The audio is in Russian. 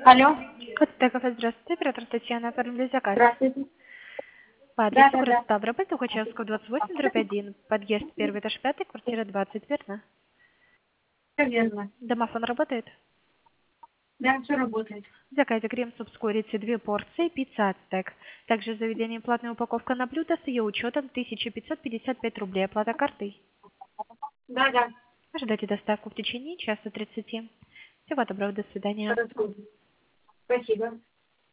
Алло, Коттеков, здравствуйте, оператор Татьяна, оформили заказ. здравствуйте. По Да, адресу да, город да. Ставрополь, Тухачевского, 28/1, подъезд 1 этаж 5, квартира 20, верно? Все верно. Домофон работает? Да, все работает. В заказе крем-суп с курицей 2 порции, пицца Ацтек. Также в заведении платная упаковка на блюдо с ее учетом 1555 рублей, оплата картой. Да, да. Ожидайте доставку в течение часа 30. Всего доброго, до свидания. Хорошо. Спасибо.